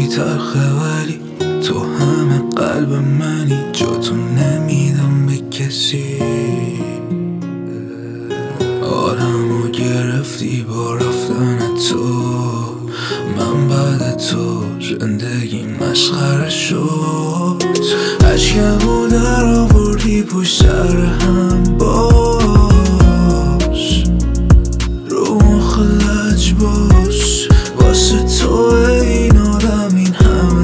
تلخه ولی تو همه قلب منی، جاتو نمیدم به کسی. آدمو گرفتی با رفتن تو، من بعد تو زندگی مسخره شد. عشقمو در آوردی پشت سر هم باش، رو مخ لج باش، واسه تو این آدم این همه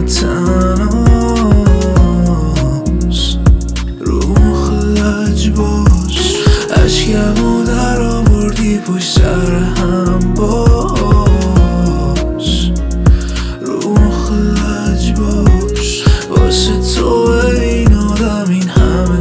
تنهاست. رو مخ لج باش، عشقمو در آوردی پشت سر هم باش، رو مخ لج باش، واسه تو این آدم این همه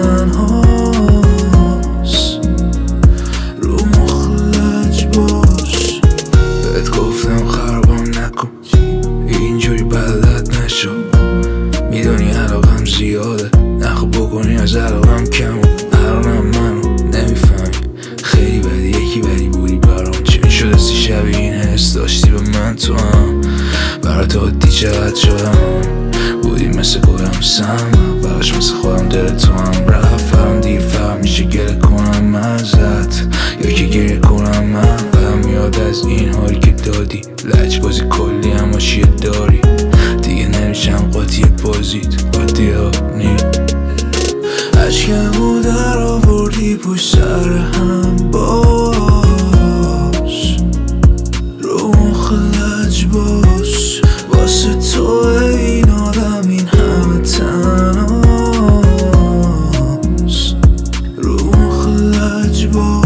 تنهاست. رو مخ لج باش. بهت گفتم خرابم نکن، اینجوری بدت نشو. میدونی علاقم زیاده، نخو بکنی از علاقم کم. الانم منو نمیفهمی، خیلی بدی یکی بدی بودی برام. چی میشد سی شبیه این حس داشتی به من تو هم؟ برات عادی چقدر شدم، بودی مثل گلم سم، براش مثل خودم دل تو هم رفتم. دیگه فهم میشه گله کنم ازت یا که گریه کنم من. بدم میاد از این حالی که دادی، لج بازی کلی اما چیه داری. دیگه نمیشم قاطی بازیت، قاطی ها نی. عشقمو در آوردی پشت سر هم باش، رو مخ لج باش، واسه تو این آدم این همه تنهاست. رو مخ لج باش.